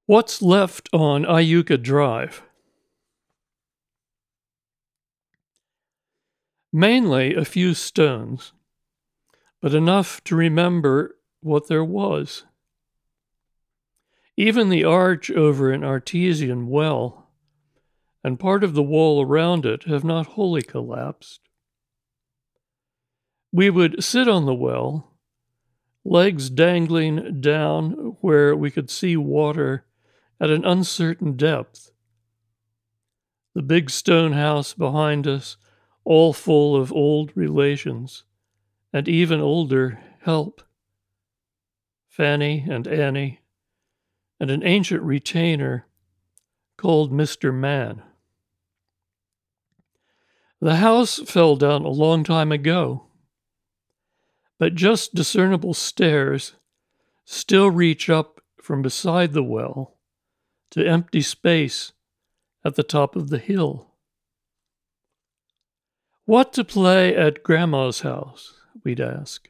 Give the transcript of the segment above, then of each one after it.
What's left on Iuka Drive? Mainly a few stones, but enough to remember what there was. Even the arch over an artesian well and part of the wall around it have not wholly collapsed. We would sit on the well, legs dangling down where we could see water at an uncertain depth. The big stone house behind us, all full of old relations, and even older help. Fanny and Annie, and an ancient retainer called Mr. Man. The house fell down a long time ago, but just discernible stairs still reach up from beside the well to empty space at the top of the hill. What to play at Grandma's house, we'd ask.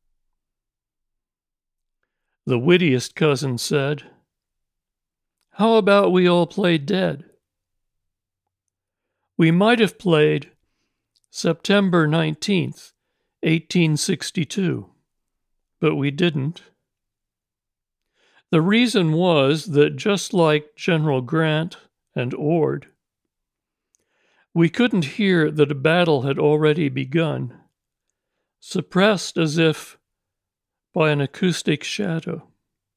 The wittiest cousin said, "How about we all play dead?" We might have played September 19th, 1862, but we didn't. The reason was that just like General Grant and Ord, we couldn't hear that a battle had already begun, suppressed as if by an acoustic shadow.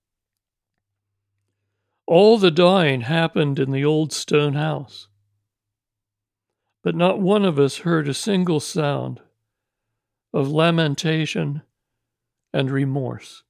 All the dying happened in the old stone house, but not one of us heard a single sound of lamentation and remorse.